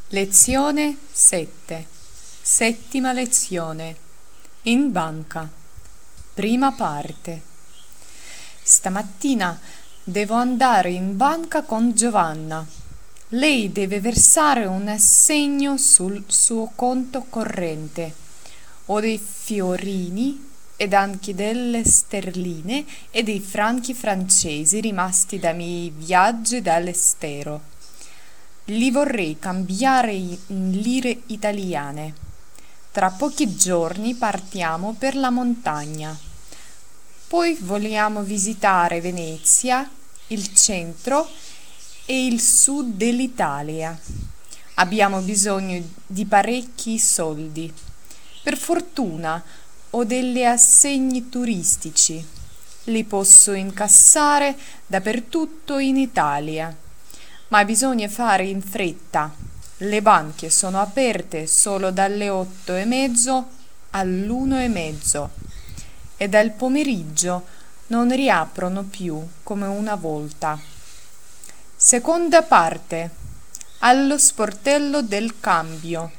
Lezione 7. Settima lezione. In banca. Prima parte. Stamattina devo andare in banca con Giovanna. Lei deve versare un assegno sul suo conto corrente. Ho dei fiorini ed anche delle sterline e dei franchi francesi rimasti dai miei viaggi dall'estero. Li vorrei cambiare in lire italiane. Tra pochi giorni partiamo per la montagna. Poi vogliamo visitare Venezia, il centro e il sud dell'Italia. Abbiamo bisogno di parecchi soldi. Per fortuna ho degli assegni turistici. Li posso incassare dappertutto in Italia. Ma bisogna fare in fretta. Le banche sono aperte solo dalle 8:30 all'1:30 e dal pomeriggio non riaprono più come una volta. Seconda parte. Allo sportello del cambio.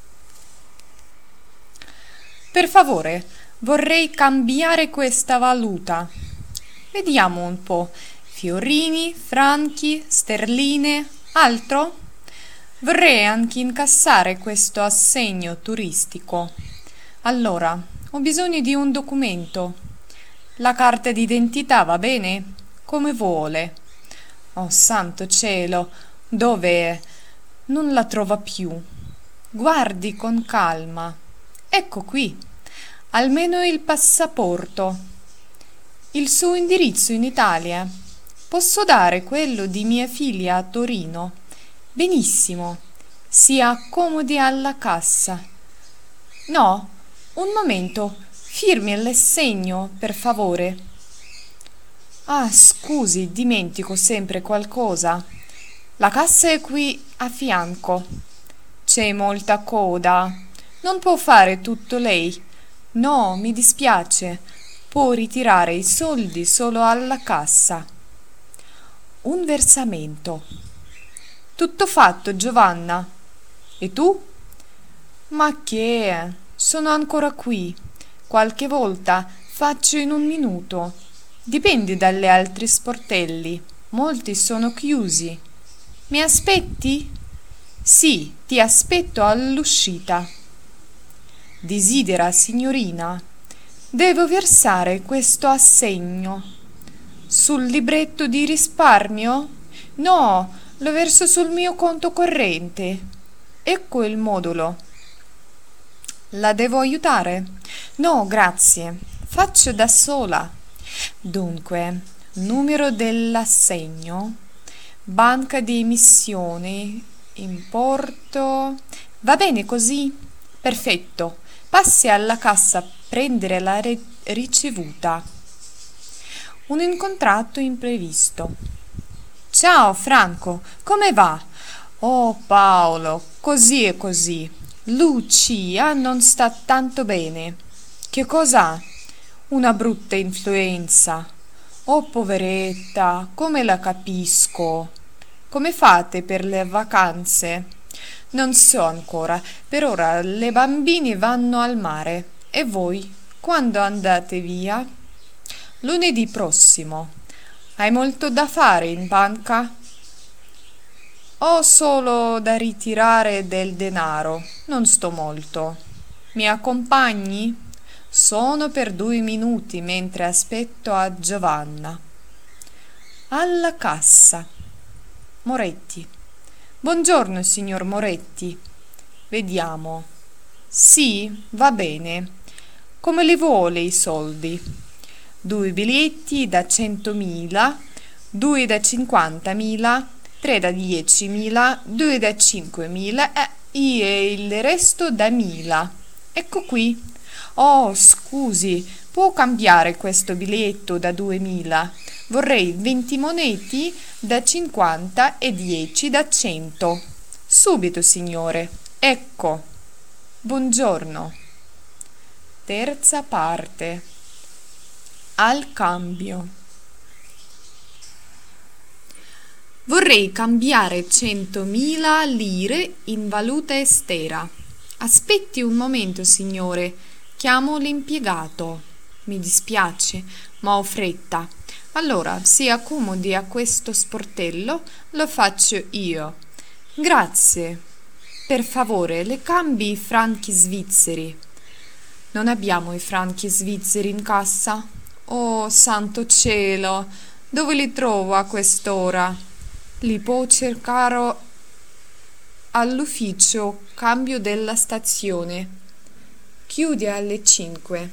Per favore, vorrei cambiare questa valuta. Vediamo un po'. Fiorini, franchi, sterline, altro? Vorrei anche incassare questo assegno turistico. Allora, ho bisogno di un documento. La carta d'identità va bene? Come vuole. Oh, santo cielo, dov'è? Non la trova più. Guardi con calma. Ecco qui. Almeno il passaporto. Il suo indirizzo in Italia. Posso dare quello di mia figlia a Torino? Benissimo. Si accomodi alla cassa. No, un momento. Firmi l'assegno, per favore. Ah, scusi, dimentico sempre qualcosa. La cassa è qui a fianco. C'è molta coda. Non può fare tutto lei. No, mi dispiace. Può ritirare i soldi solo alla cassa. Un versamento. Tutto fatto, Giovanna. E tu? Ma che? Sono ancora qui. Qualche volta faccio in un minuto. Dipende dalle altri sportelli. Molti sono chiusi. Mi aspetti? Sì, ti aspetto all'uscita. Desidera, signorina? Devo versare questo assegno. Sul libretto di risparmio? No, lo verso sul mio conto corrente. Ecco il modulo. La devo aiutare? No, grazie. Faccio da sola. Dunque, numero dell'assegno, banca di emissioni, importo. Va bene così? Perfetto. Passi alla cassa a prendere la ricevuta. Un incontrato imprevisto. Ciao Franco, come va? Oh Paolo, così e così. Lucia non sta tanto bene. Che cos'ha? Una brutta influenza. Oh poveretta, come la capisco. Come fate per le vacanze? Non so ancora. Per ora le bambine vanno al mare. E voi? Quando andate via? Lunedì prossimo. Hai molto da fare in banca? Ho solo da ritirare del denaro. Non sto molto. Mi accompagni? Sono per 2 minuti mentre aspetto a Giovanna. Alla cassa. Moretti. Buongiorno, signor Moretti. Vediamo. Sì, va bene. Come li vuole i soldi? 2 biglietti da 100.000, 2 da 50.000, 3 da 10.000, 2 da 5.000 e il resto da 1.000. Ecco qui. Oh, scusi, può cambiare questo biglietto da 2.000? Vorrei 20 moneti da 50 e 10 da 100. Subito, signore. Ecco. Buongiorno. Terza parte. Al cambio. Vorrei cambiare 100.000 lire in valuta estera. Aspetti un momento, signore. Chiamo l'impiegato. Mi dispiace, ma ho fretta. Allora, si accomodi a questo sportello, lo faccio io. Grazie. Per favore, le cambi i franchi svizzeri. Non abbiamo i franchi svizzeri in cassa? Oh, santo cielo! Dove li trovo a quest'ora? Li può cercare all'ufficio cambio della stazione. Chiude alle 5.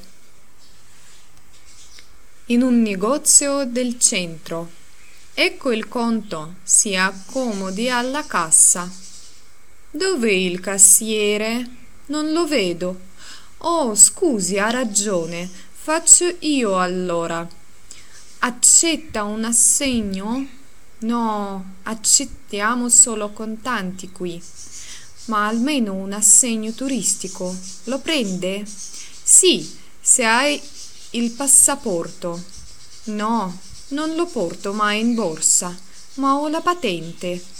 In un negozio del centro. Ecco il conto, si accomodi alla cassa. Dov'è il cassiere? Non lo vedo. Oh, scusi, ha ragione. Faccio io allora. Accetta un assegno? No, accettiamo solo contanti qui. Ma almeno un assegno turistico. Lo prende? Sì, se hai il passaporto. No, non lo porto mai in borsa, ma ho la patente.